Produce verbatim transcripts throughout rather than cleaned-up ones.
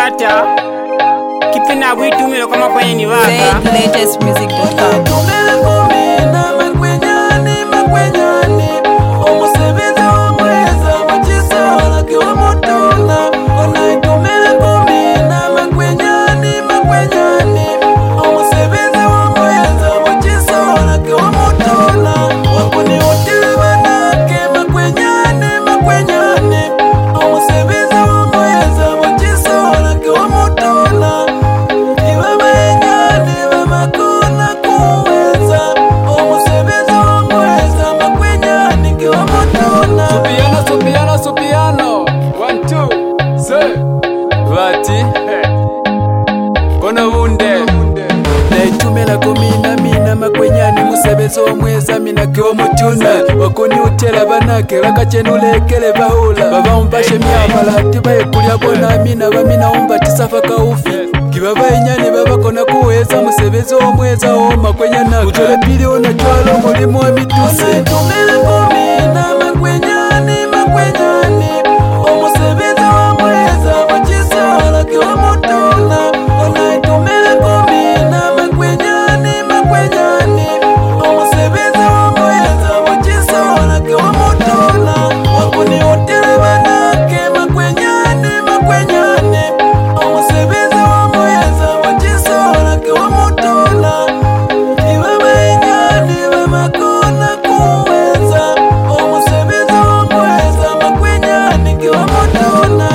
starter kipina bwitumilo kama kwenye ni waka latest music dot com. Naitumela komina mina makwenyani musebezo omweza minake omutuna wakoni utela banake bakachenulekele bahula babaompashe myapalati bayekulya bona mina bamina ombatisa kaufi kiba bainyani babakona kuweza musebezo omweza omakwenyana kutole pili ona chwalo mulimu wa mitusi. Naitumela komina makwenyani makwenyani omusebezo omweza wachisola kiwa mutuna. Naitumela komina makwenyani makwenyani omusebezo omweza wachisola kiwa mutuna wakuni utela banake makwenyani makwenyani omusebezo omweza wachisola kiwa mutuna kiba bainyani bamakona kuweza omusebezo omweza makwenyani kiwa mutuna.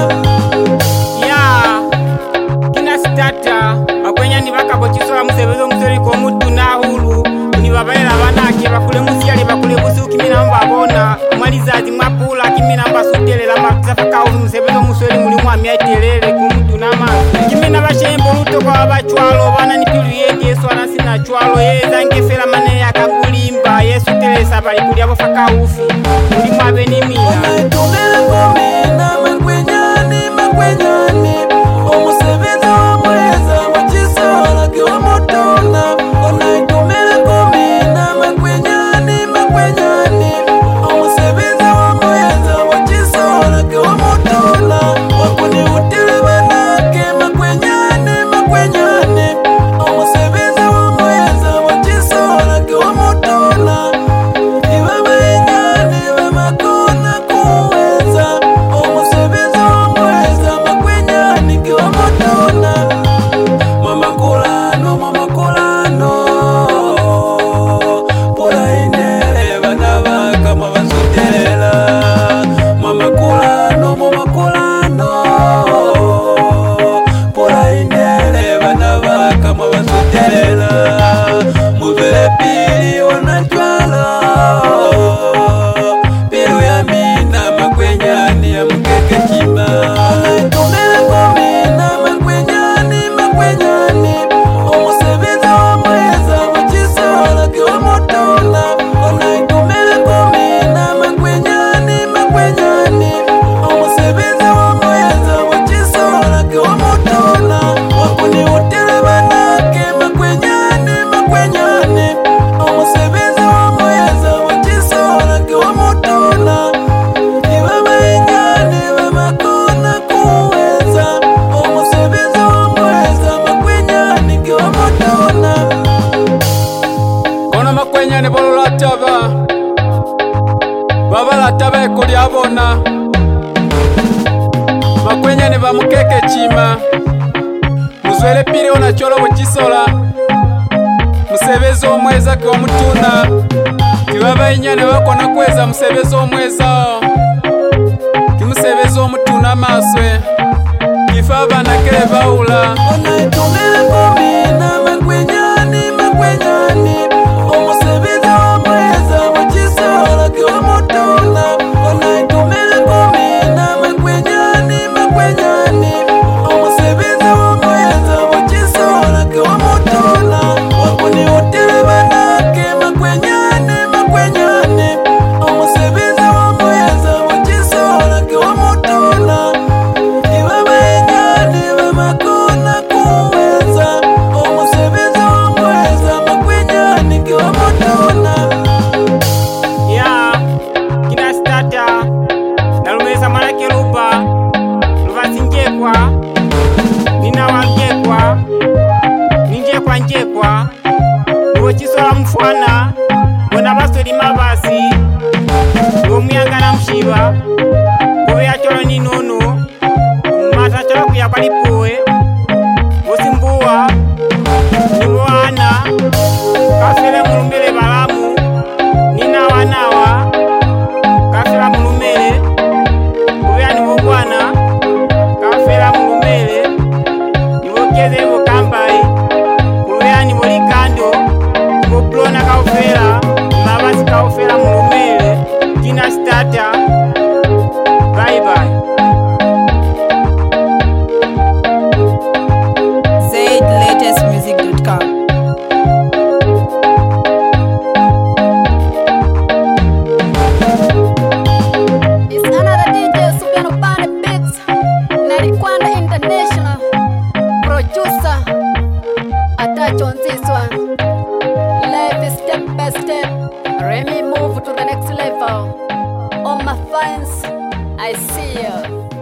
Tata akwenyani bakabochisola musebezo museri ko mutuna hulu ni babaela banake bakule musiale bakule busuki mina mbabona mwalizazi mwapula kimina mbasutelela mazafa ka musebezo museri muri mwamya itelele ku mutuna ma kimina bashembo luto kwa bachwalo bana ni pilu yende Yesu anasina chwalo yeza ngefela mane yakakulimba Yesu telesa bali kuli abo faka ufi muri mwabe ni mina. Naitumela komina makwenyani makwenyani omusebezo omweza wachisola kiwa mutuna. Naitumela komina makwenyani makwenyani omusebezo omweza wachisola kiwa mutuna wakuni utela banake makwenyani makwenyani omusebezo omweza wachisola kiwa mutuna kiba bainyani bamakona kuweza omusebezo omweza makwenyani kiwa mutuna. Mama kulano mama kulano pola inele bana baka mabasutelela. Mama kulano mama kulano pola inele bana baka mabasutelela muvele pili wanachwala pilu ya mina makwenyani ya mkeke chima. Naitumela komina makwenyani makwenyani omusebezo omweza wachisola kiwa mutuna. Naitumela komina makwenyani makwenyani omusebezo omweza wachisola kiwa mutuna wakuni utela banake makwenyani makwenyani omusebezo omweza wachisola kiwa mutuna kiba bainyani bamakona kuweza omusebezo omweza makwenyani kiwa mutuna. Kona makwenyani bololataba babalataba ekulya bona makwenyani bamukeke chima muzwele pili ona cholo wachisola musebezo omweza kiwa mutuna kiba bainyani bakona kweza musebezo omweza kimusebezo omutuna maswe kifa banakele baula. Naitumela komina makwenyani makwenyani omusebezo omweza wachisola kiwa mutuna. Naitumela komina makwenyani makwenyani omusebezo omweza wachisola kiwa mutuna wakuni utela banake makwenyani makwenyani omusebezo omweza wachisola kiwa mutuna kiba bainyani bamakona kuwe baiba kube acholo ni nono mata cholo kuya kwalipoe Osimbuwa Niwana Kafela mulumele balamu Nina wanawa Kafela mulumele Kubea nivogwana Kafela mulumele Nivokeze vokambai Kubea nivolikando Kuplona kaufela Mabasi kaufela mulumele Tina stata Bye bye zaid latest music dot com. It's another D J Subiano Band Beats, Nalikwanda International producer. Attach on this one. Life is step by step. Remy move to the next level. All my fans, I see you.